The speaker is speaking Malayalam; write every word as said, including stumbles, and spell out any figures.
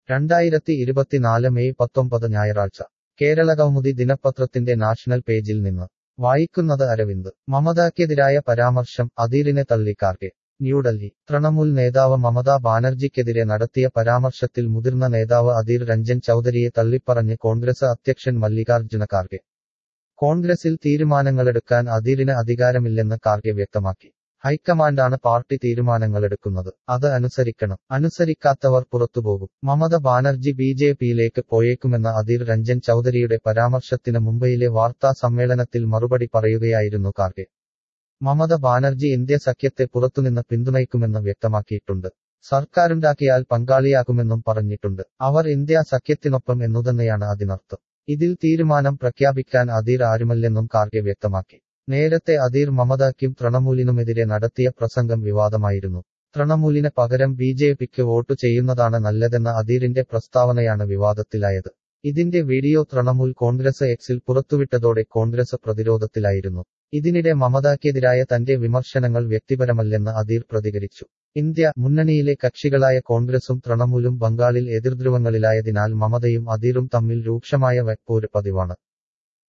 രണ്ടായിരത്തി ഇരുപത്തിനാല് മെയ് പത്തൊമ്പത് ഞായറാഴ്ച കേരളകൗമുദി ദിനപത്രത്തിന്റെ നാഷണൽ പേജിൽ നിന്ന് വായിക്കുന്നത് അരവിന്ദ്. മമതയ്ക്കെതിരായ പരാമർശം, അധീറിനെ തള്ളി ഖാർഗെ. ന്യൂഡൽഹി. തൃണമൂൽ നേതാവ് മമതാ ബാനർജിക്കെതിരെ നടത്തിയ പരാമർശത്തിൽ മുതിർന്ന നേതാവ് അധീർ രഞ്ജൻ ചൌധരിയെ തള്ളിപ്പറഞ്ഞ് കോൺഗ്രസ് അധ്യക്ഷൻ മല്ലികാർജ്ജുന ഖാർഗെ. കോൺഗ്രസിൽ തീരുമാനങ്ങളെടുക്കാൻ അധീറിന് അധികാരമില്ലെന്ന് ഖാർഗെ വ്യക്തമാക്കി. ഹൈക്കമാൻഡാണ് പാർട്ടി തീരുമാനങ്ങളെടുക്കുന്നത്, അത് അനുസരിക്കണം. അനുസരിക്കാത്തവർ പുറത്തുപോകും. മമത ബാനർജി ബി ജെ പിയിലേക്ക് പോയേക്കുമെന്ന അധീർ രഞ്ജൻ ചൌധരിയുടെ പരാമർശത്തിന് മുംബൈയിലെ വാർത്താ സമ്മേളനത്തിൽ മറുപടി പറയുകയായിരുന്നു ഖാർഗെ. മമത ബാനർജി ഇന്ത്യ സഖ്യത്തെ പുറത്തുനിന്ന് പിന്തുണയ്ക്കുമെന്ന് വ്യക്തമാക്കിയിട്ടുണ്ട്. സർക്കാരുണ്ടാക്കിയാൽ പങ്കാളിയാകുമെന്നും പറഞ്ഞിട്ടുണ്ട്. അവർ ഇന്ത്യ സഖ്യത്തിനൊപ്പം എന്നുതന്നെയാണ് അതിനർത്ഥം. ഇതിൽ തീരുമാനം പ്രഖ്യാപിക്കാൻ അധീർ ആരുമല്ലെന്നും ഖാർഗെ വ്യക്തമാക്കി. നേരത്തെ അധീർ മമതയ്ക്കും തൃണമൂലിനുമെതിരെ നടത്തിയ പ്രസംഗം വിവാദമായിരുന്നു. തൃണമൂലിന് പകരം ബി ജെ പിക്ക് വോട്ട് ചെയ്യുന്നതാണ് നല്ലതെന്ന അധീറിന്റെ പ്രസ്താവനയാണ് വിവാദത്തിലായത്. ഇതിന്റെ വീഡിയോ തൃണമൂൽ കോൺഗ്രസ് എക്സിൽ പുറത്തുവിട്ടതോടെ കോൺഗ്രസ് പ്രതിരോധത്തിലായിരുന്നു. ഇതിനിടെ മമതയ്ക്കെതിരായ തന്റെ വിമർശനങ്ങൾ വ്യക്തിപരമല്ലെന്ന് അധീർ പ്രതികരിച്ചു. ഇന്ത്യ മുന്നണിയിലെ കക്ഷികളായ കോൺഗ്രസും തൃണമൂലും ബംഗാളിൽ എതിർധ്രുവങ്ങളിലായതിനാൽ മമതയും അധീറും തമ്മിൽ രൂക്ഷമായ വക്പോര് പതിവാണ്.